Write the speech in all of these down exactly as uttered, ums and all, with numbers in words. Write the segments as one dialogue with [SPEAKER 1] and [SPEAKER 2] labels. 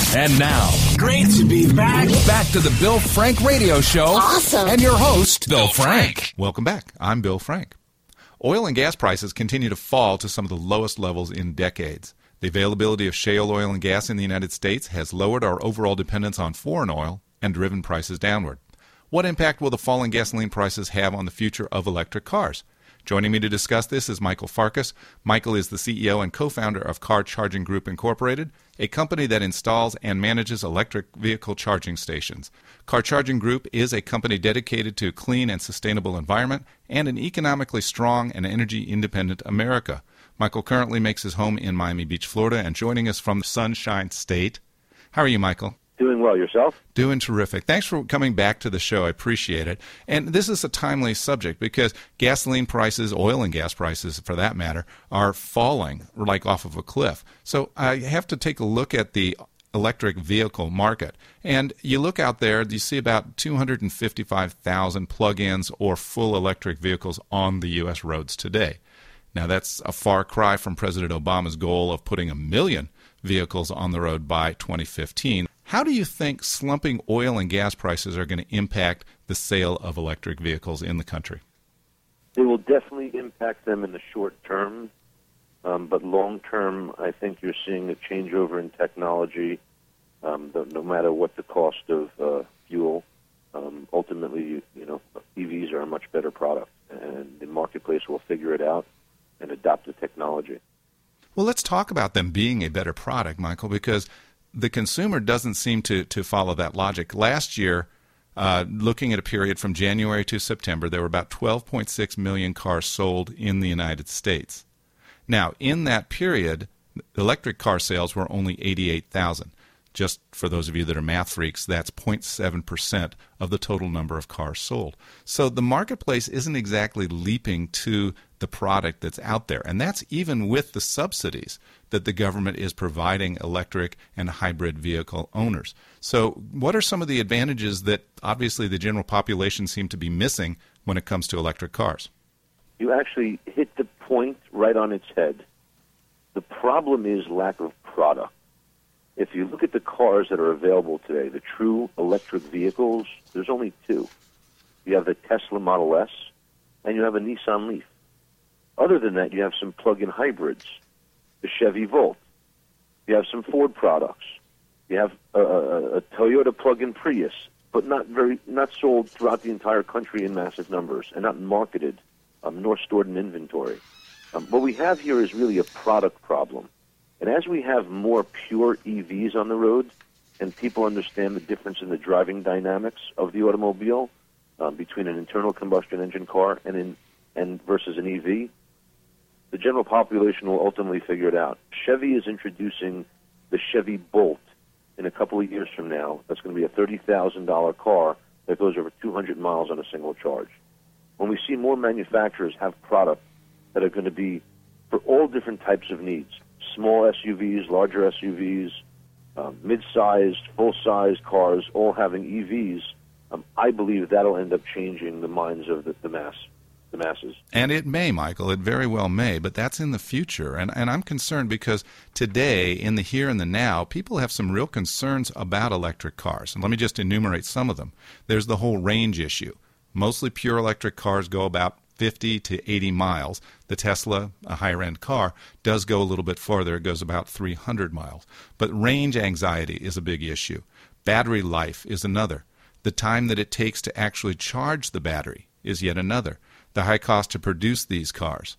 [SPEAKER 1] And now, great to be back. Back to the Bill Frank Radio Show.
[SPEAKER 2] Awesome.
[SPEAKER 1] And your host, Bill Frank.
[SPEAKER 3] Welcome back. I'm Bill Frank. Oil and gas prices continue to fall to some of the lowest levels in decades. The availability of shale oil and gas in the United States has lowered our overall dependence on foreign oil and driven prices downward. What impact will the falling gasoline prices have on the future of electric cars? Joining me to discuss this is Michael Farkas. Michael is the C E O and co-founder of Car Charging Group Incorporated, a company that installs and manages electric vehicle charging stations. Car Charging Group is a company dedicated to a clean and sustainable environment and an economically strong and energy-independent America. Michael currently makes his home in Miami Beach, Florida, and joining us from the Sunshine State. How are you, Michael?
[SPEAKER 4] Doing well. Yourself?
[SPEAKER 3] Doing terrific. Thanks for coming back to the show. I appreciate it. And this is a timely subject because gasoline prices, oil and gas prices for that matter, are falling like off of a cliff. So I have to take a look at the electric vehicle market. And you look out there, you see about two hundred fifty-five thousand plug-ins or full electric vehicles on the U S roads today. Now, that's a far cry from President Obama's goal of putting a million vehicles on the road by twenty fifteen. How do you think slumping oil and gas prices are going to impact the sale of electric vehicles in the country?
[SPEAKER 4] It will definitely impact them in the short term, um, but long term, I think you're seeing a changeover in technology. Um, the, no matter what the cost of uh, fuel, um, ultimately, you, you know, E Vs are a much better product, and the marketplace will figure it out and adopt the technology.
[SPEAKER 3] Well, let's talk about them being a better product, Michael, because the consumer doesn't seem to, to follow that logic. Last year, uh, looking at a period from January to September, there were about twelve point six million cars sold in the United States. Now, in that period, electric car sales were only eighty-eight thousand. Just for those of you that are math freaks, that's zero point seven percent of the total number of cars sold. So the marketplace isn't exactly leaping to the product that's out there, and that's even with the subsidies that the government is providing electric and hybrid vehicle owners. So what are some of the advantages that obviously the general population seem to be missing when it comes to electric cars?
[SPEAKER 4] You actually hit the point right on its head. The problem is lack of product. If you look at the cars that are available today, the true electric vehicles, there's only two. You have the Tesla Model S, and you have a Nissan Leaf. Other than that, you have some plug-in hybrids, the Chevy Volt. You have some Ford products. You have a, a, a Toyota plug-in Prius, but not very, not sold throughout the entire country in massive numbers, and not marketed, um, nor stored in inventory. Um, what we have here is really a product problem. And as we have more pure E Vs on the road, and people understand the difference in the driving dynamics of the automobile um, between an internal combustion engine car and in and versus an E V, the general population will ultimately figure it out. Chevy is introducing the Chevy Bolt in a couple of years from now. That's going to be a thirty thousand dollars car that goes over two hundred miles on a single charge. When we see more manufacturers have products that are going to be for all different types of needs, small S U Vs, larger S U Vs, um, mid-sized, full-sized cars, all having E Vs, um, I believe that'll end up changing the minds of the, the mass, the masses.
[SPEAKER 3] And it may, Michael. It very well may, but that's in the future. And, and I'm concerned because today, in the here and the now, people have some real concerns about electric cars. And let me just enumerate some of them. There's the whole range issue. Mostly pure electric cars go about fifty to eighty miles. The Tesla, a higher-end car, does go a little bit farther. It goes about three hundred miles. But range anxiety is a big issue. Battery life is another. The time that it takes to actually charge the battery is yet another. The high cost to produce these cars.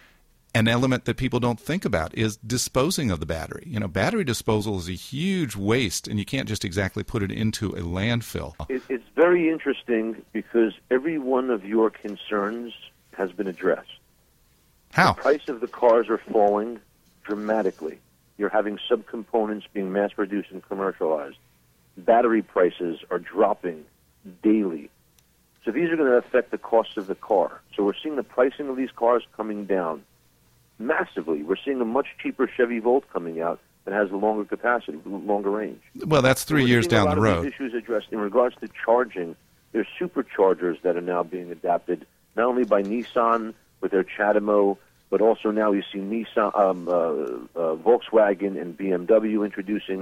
[SPEAKER 3] An element that people don't think about is disposing of the battery. You know, battery disposal is a huge waste, and you can't just exactly put it into a landfill.
[SPEAKER 4] It, it's very interesting because every one of your concerns has been addressed.
[SPEAKER 3] How?
[SPEAKER 4] The price of the cars are falling dramatically. You're having subcomponents being mass-produced and commercialized. Battery prices are dropping daily. So these are going to affect the cost of the car. So we're seeing the pricing of these cars coming down massively. We're seeing a much cheaper Chevy Volt coming out that has a longer capacity, longer range.
[SPEAKER 3] Well, that's three
[SPEAKER 4] so
[SPEAKER 3] years down the road.
[SPEAKER 4] Of these issues addressed in regards to charging. There's superchargers that are now being adapted, not only by Nissan with their CHAdeMO, but also now you see Nissan, um, uh, uh, Volkswagen and B M W introducing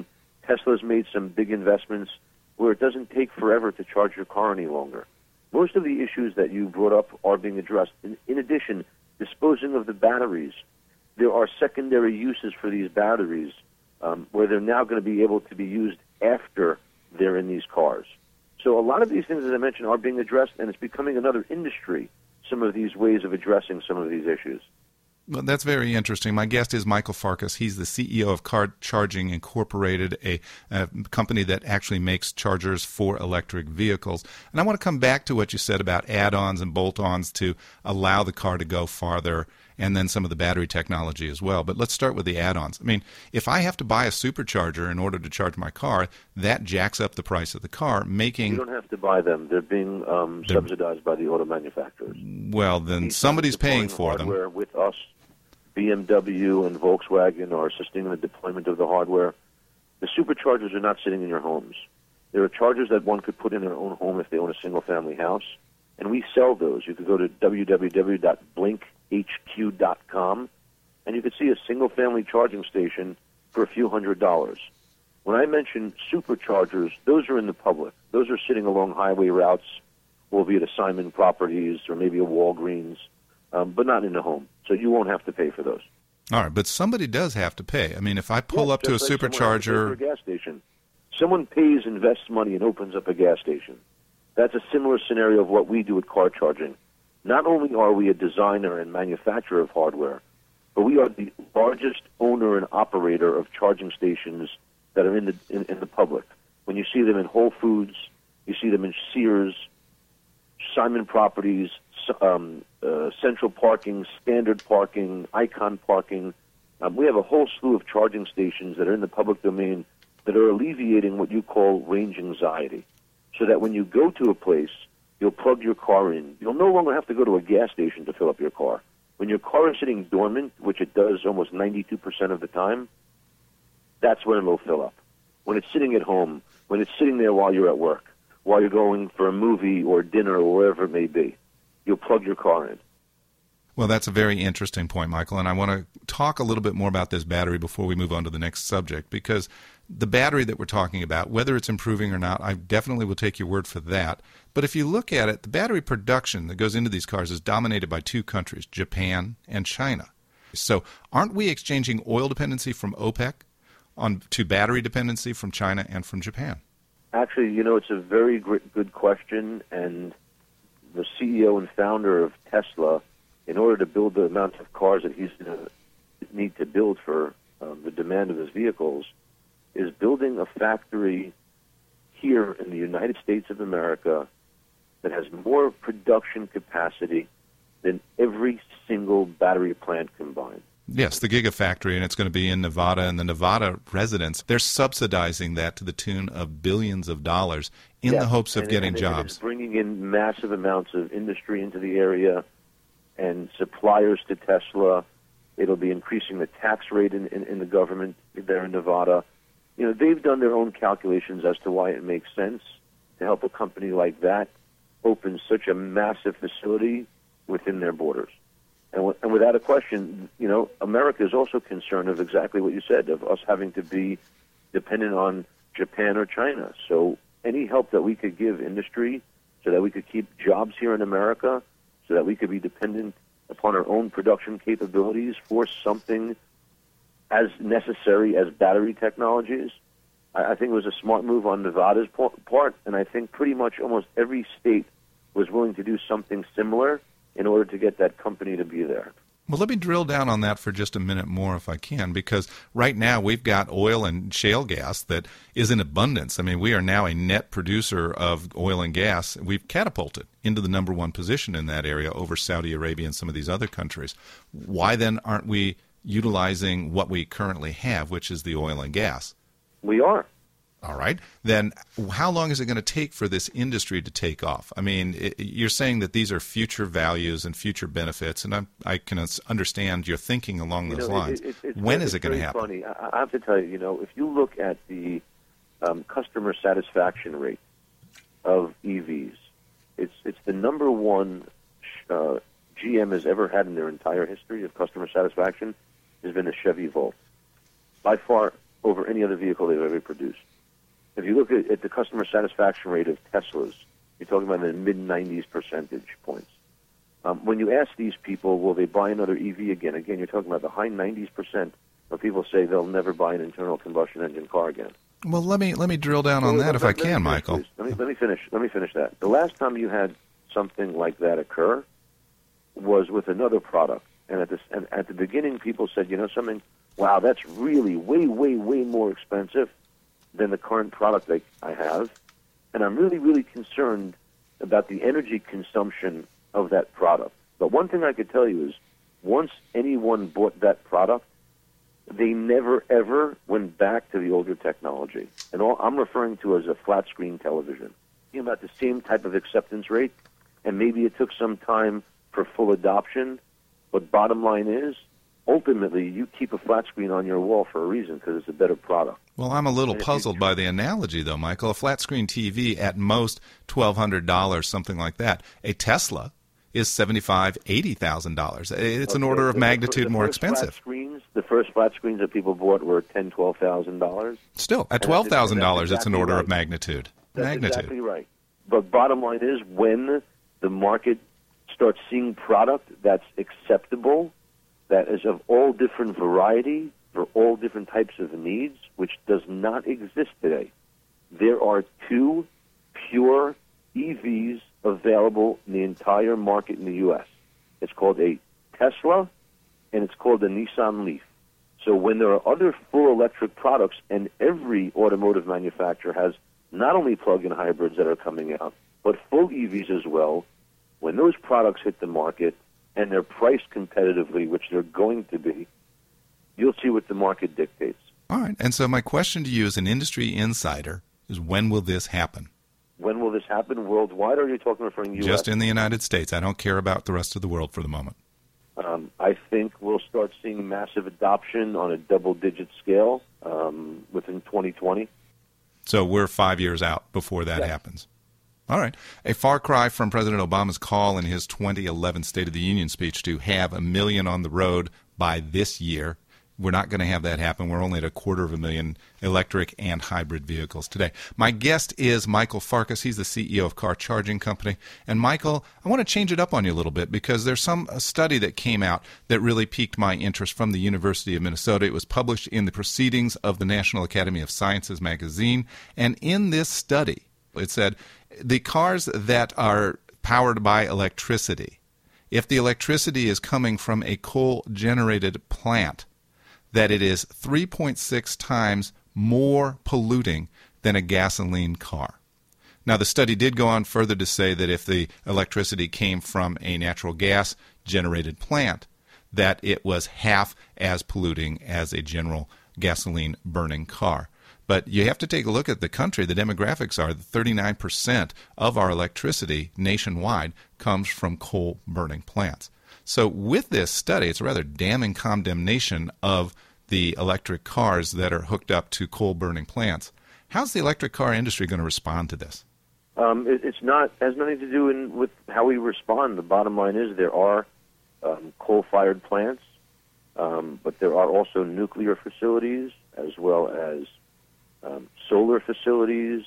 [SPEAKER 4] Tesla's made some big investments where it doesn't take forever to charge your car any longer. Most of the issues that you brought up are being addressed. In, in addition, disposing of the batteries. There are secondary uses for these batteries um, where they're now going to be able to be used after they're in these cars. So a lot of these things, as I mentioned, are being addressed, and it's becoming another industry, some of these ways of addressing some of these issues.
[SPEAKER 3] Well, that's very interesting. My guest is Michael Farkas. He's the C E O of Car Charging Incorporated, a, a company that actually makes chargers for electric vehicles. And I want to come back to what you said about add-ons and bolt-ons to allow the car to go farther, and then some of the battery technology as well. But let's start with the add-ons. I mean, if I have to buy a supercharger in order to charge my car, that jacks up the price of the car, making...
[SPEAKER 4] You don't have to buy them. They're being um, they're, subsidized by the auto manufacturers.
[SPEAKER 3] Well, then These somebody's paying for them.
[SPEAKER 4] With us, B M W and Volkswagen are assisting in the deployment of the hardware. The superchargers are not sitting in your homes. There are chargers that one could put in their own home if they own a single-family house, and we sell those. You could go to w w w dot blink h q dot com, and you could see a single-family charging station for a few hundred dollars. When I mention superchargers, those are in the public. Those are sitting along highway routes, albeit a Simon Properties or maybe a Walgreens, um, but not in the home. So you won't have to pay for those.
[SPEAKER 3] All right, but somebody does have to pay. I mean, if I pull
[SPEAKER 4] yeah,
[SPEAKER 3] up to a
[SPEAKER 4] like
[SPEAKER 3] supercharger...
[SPEAKER 4] A gas station. Someone pays, invests money, and opens up a gas station. That's a similar scenario of what we do at car charging. Not only are we a designer and manufacturer of hardware, but we are the largest owner and operator of charging stations that are in the in, in the public. When you see them in Whole Foods, you see them in Sears, Simon Properties, um, uh, Central Parking, Standard Parking, Icon Parking. Um, we have a whole slew of charging stations that are in the public domain that are alleviating what you call range anxiety, so that when you go to a place, you'll plug your car in. You'll no longer have to go to a gas station to fill up your car. When your car is sitting dormant, which it does almost ninety-two percent of the time, that's when it'll fill up. When it's sitting at home, when it's sitting there while you're at work, while you're going for a movie or dinner or wherever it may be, you'll plug your car in.
[SPEAKER 3] Well, that's a very interesting point, Michael, and I want to talk a little bit more about this battery before we move on to the next subject, because the battery that we're talking about, whether it's improving or not, I definitely will take your word for that. But if you look at it, the battery production that goes into these cars is dominated by two countries, Japan and China. So aren't we exchanging oil dependency from OPEC on to battery dependency from China and from Japan?
[SPEAKER 4] Actually, you know, it's a very good question, and the C E O and founder of Tesla, in order to build the amount of cars that he's going to need to build for um, the demand of his vehicles, is building a factory here in the United States of America that has more production capacity than every single battery plant combined.
[SPEAKER 3] Yes, the Gigafactory, and it's going to be in Nevada, and the Nevada residents, they're subsidizing that to the tune of billions of dollars in
[SPEAKER 4] yes,
[SPEAKER 3] the hopes of
[SPEAKER 4] and,
[SPEAKER 3] getting
[SPEAKER 4] and
[SPEAKER 3] jobs.
[SPEAKER 4] It's bringing in massive amounts of industry into the area and suppliers to Tesla. It'll be increasing the tax rate in, in, in the government there in Nevada. You know, they've done their own calculations as to why it makes sense to help a company like that open such a massive facility within their borders. And, w- and without a question, you know, America is also concerned of exactly what you said, of us having to be dependent on Japan or China. So any help that we could give industry so that we could keep jobs here in America, so that we could be dependent upon our own production capabilities for something as necessary as battery technologies, I, I think it was a smart move on Nevada's part, and I think pretty much almost every state was willing to do something similar in order to get that company to be there.
[SPEAKER 3] Well, let me drill down on that for just a minute more if I can, because right now we've got oil and shale gas that is in abundance. I mean, we are now a net producer of oil and gas. We've catapulted into the number one position in that area over Saudi Arabia and some of these other countries. Why then aren't we utilizing what we currently have, which is the oil and gas?
[SPEAKER 4] We are.
[SPEAKER 3] All right. Then how long is it going to take for this industry to take off? I mean, it, you're saying that these are future values and future benefits, and I'm, I can understand your thinking along
[SPEAKER 4] you
[SPEAKER 3] those
[SPEAKER 4] know,
[SPEAKER 3] lines.
[SPEAKER 4] It, it, it's,
[SPEAKER 3] when
[SPEAKER 4] it's
[SPEAKER 3] is it going to happen?
[SPEAKER 4] Funny. I, I have to tell you, you know, if you look at the um, customer satisfaction rate of E Vs, it's it's the number one uh, G M has ever had in their entire history of customer satisfaction has been the Chevy Volt. By far, over any other vehicle they've ever produced. If you look at, at the customer satisfaction rate of Teslas, you're talking about in the mid nineties percentage points. Um, when you ask these people, will they buy another E V again? Again, you're talking about the high nineties percent of people say they'll never buy an internal combustion engine car again.
[SPEAKER 3] Well, let me let me drill down on
[SPEAKER 4] well,
[SPEAKER 3] that
[SPEAKER 4] let,
[SPEAKER 3] if
[SPEAKER 4] let,
[SPEAKER 3] I can,
[SPEAKER 4] let
[SPEAKER 3] Michael.
[SPEAKER 4] Finish, let me let me finish. Let me finish that. The last time you had something like that occur was with another product, and at this and at the beginning, people said, you know, something. Wow, that's really way, way, way more expensive than the current product that I have, and I'm really, really concerned about the energy consumption of that product. But one thing I could tell you is, once anyone bought that product, they never, ever went back to the older technology. And all I'm referring to as a flat-screen television. You know, about the same type of acceptance rate, and maybe it took some time for full adoption, but bottom line is, ultimately, you keep a flat screen on your wall for a reason, because it's a better product.
[SPEAKER 3] Well, I'm a little puzzled by the analogy, though, Michael. A flat-screen T V, at most twelve hundred dollars, something like that. A Tesla is seventy-five thousand dollars, eighty thousand dollars. It's
[SPEAKER 4] okay,
[SPEAKER 3] an order of
[SPEAKER 4] the,
[SPEAKER 3] magnitude
[SPEAKER 4] the
[SPEAKER 3] more
[SPEAKER 4] first
[SPEAKER 3] expensive.
[SPEAKER 4] Flat screens, the first flat screens that people bought were ten thousand dollars, twelve thousand dollars.
[SPEAKER 3] Still, at twelve thousand dollars,
[SPEAKER 4] exactly
[SPEAKER 3] it's an order
[SPEAKER 4] right.
[SPEAKER 3] of magnitude.
[SPEAKER 4] That's
[SPEAKER 3] magnitude.
[SPEAKER 4] exactly right. But bottom line is, when the market starts seeing product that's acceptable, that is of all different variety, for all different types of needs, which does not exist today. There are two pure E Vs available in the entire market in the U S. It's called a Tesla, and it's called a Nissan Leaf. So when there are other full electric products, and every automotive manufacturer has not only plug-in hybrids that are coming out, but full E Vs as well, when those products hit the market, and they're priced competitively, which they're going to be, you'll see what the market dictates.
[SPEAKER 3] All right. And so my question to you as an industry insider is, when will this happen?
[SPEAKER 4] When will this happen worldwide, or are you talking referring U S?
[SPEAKER 3] Just in the United States. I don't care about the rest of the world for the moment.
[SPEAKER 4] Um, I think we'll start seeing massive adoption on a double-digit scale um, within twenty twenty.
[SPEAKER 3] So we're five years out before that
[SPEAKER 4] yes.
[SPEAKER 3] happens. All right. A far cry from President Obama's call in his twenty eleven State of the Union speech to have a million on the road by this year. We're not going to have that happen. We're only at a quarter of a million electric and hybrid vehicles today. My guest is Michael Farkas. He's the C E O of Car Charging Company. And, Michael, I want to change it up on you a little bit, because there's some a study that came out that really piqued my interest from the University of Minnesota. It was published in the Proceedings of the National Academy of Sciences magazine. And in this study, it said the cars that are powered by electricity, if the electricity is coming from a coal-generated plant, that it is three point six times more polluting than a gasoline car. Now, the study did go on further to say that if the electricity came from a natural gas-generated plant, that it was half as polluting as a general gasoline-burning car. But you have to take a look at the country. The demographics are that thirty-nine percent of our electricity nationwide comes from coal-burning plants. So with this study, it's a rather damning condemnation of the electric cars that are hooked up to coal-burning plants. How's the electric car industry going to respond to this?
[SPEAKER 4] Um, it, it's not has nothing to do in, with how we respond. The bottom line is there are um, coal-fired plants, um, but there are also nuclear facilities, as well as um, solar facilities,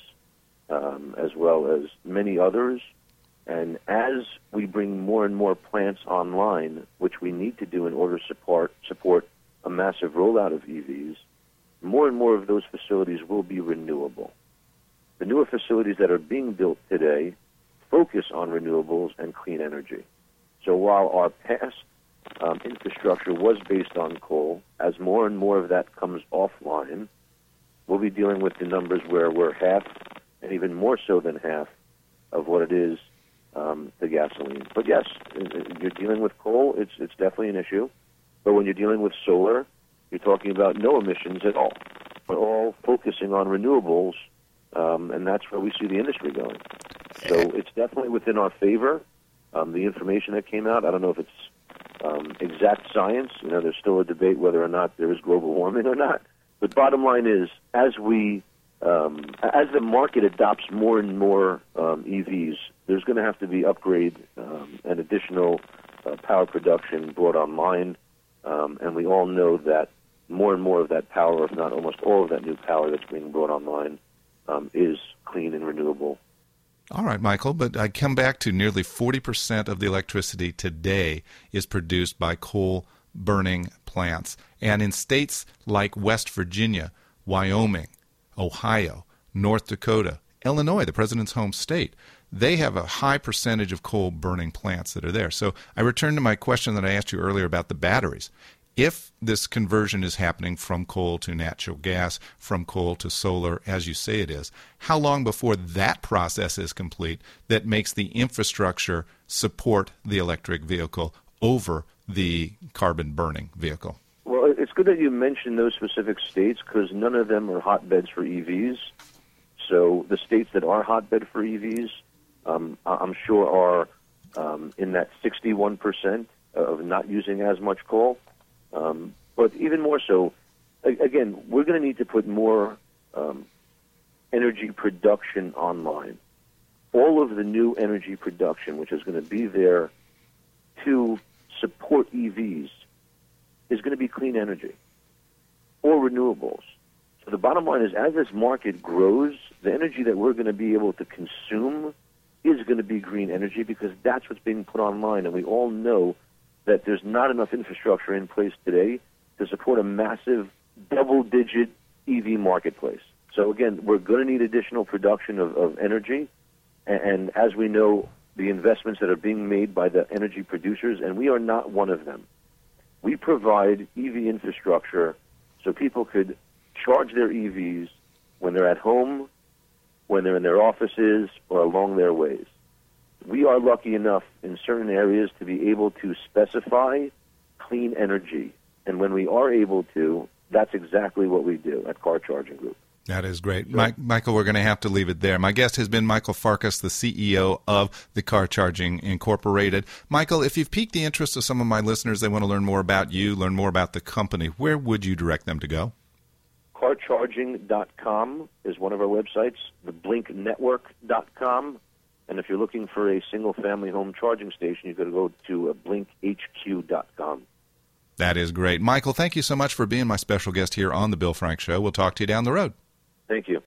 [SPEAKER 4] um, as well as many others. And as we bring more and more plants online, which we need to do in order to support, support a massive rollout of E Vs, more and more of those facilities will be renewable. The newer facilities that are being built today focus on renewables and clean energy. So while our past um, infrastructure was based on coal, as more and more of that comes offline, we'll be dealing with the numbers where we're half, and even more so than half, of what it is Um, the gasoline. But yes, you're dealing with coal, it's it's definitely an issue. But when you're dealing with solar, you're talking about no emissions at all. We're all focusing on renewables, um, and that's where we see the industry going. So it's definitely within our favor. Um, the information that came out, I don't know if it's um, exact science. You know, there's still a debate whether or not there is global warming or not. But bottom line is, as we Um, as the market adopts more and more um, E Vs, there's going to have to be upgrade um, and additional uh, power production brought online, um, and we all know that more and more of that power, if not almost all of that new power that's being brought online, um, is clean and renewable.
[SPEAKER 3] All right, Michael, but I come back to nearly forty percent of the electricity today is produced by coal-burning plants. And in states like West Virginia, Wyoming, Ohio, North Dakota, Illinois, the president's home state, they have a high percentage of coal-burning plants that are there. So I return to my question that I asked you earlier about the batteries. If this conversion is happening from coal to natural gas, from coal to solar, as you say it is, how long before that process is complete that makes the infrastructure support the electric vehicle over the carbon-burning vehicle?
[SPEAKER 4] Well, it's good that you mentioned those specific states because none of them are hotbeds for E Vs. So the states that are hotbed for E Vs, um, I'm sure are um, in that sixty-one percent of not using as much coal. Um, but even more so, again, we're going to need to put more um, energy production online. All of the new energy production, which is going to be there to support E Vs, is going to be clean energy or renewables. So the bottom line is, as this market grows, the energy that we're going to be able to consume is going to be green energy because that's what's being put online, and we all know that there's not enough infrastructure in place today to support a massive double-digit E V marketplace. So again, we're going to need additional production of, of energy, and, and as we know, the investments that are being made by the energy producers, and we are not one of them. We provide E V infrastructure so people could charge their E Vs when they're at home, when they're in their offices, or along their ways. We are lucky enough in certain areas to be able to specify clean energy. And when we are able to, that's exactly what we do at Car Charging Group.
[SPEAKER 3] That is great. Mike, Michael, we're going to have to leave it there. My guest has been Michael Farkas, the C E O of the Car Charging Incorporated. Michael, if you've piqued the interest of some of my listeners, they want to learn more about you, learn more about the company, where would you direct them to go?
[SPEAKER 4] car charging dot com is one of our websites, the blink network dot com. And if you're looking for a single-family home charging station, you've got to go to blink h q dot com.
[SPEAKER 3] That is great. Michael, thank you so much for being my special guest here on The Bill Frank Show. We'll talk to you down the road.
[SPEAKER 4] Thank you.